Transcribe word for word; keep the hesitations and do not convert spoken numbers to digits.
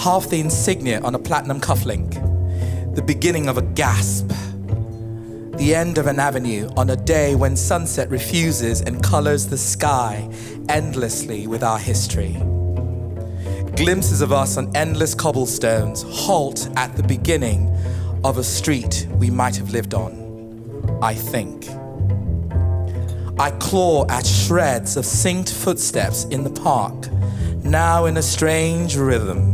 half the insignia on a platinum cufflink, the beginning of a gasp, the end of an avenue on a day when sunset refuses and colors the sky endlessly with our history. Glimpses of us on endless cobblestones halt at the beginning of a street we might have lived on, I think. I claw at shreds of synced footsteps in the park, now in a strange rhythm.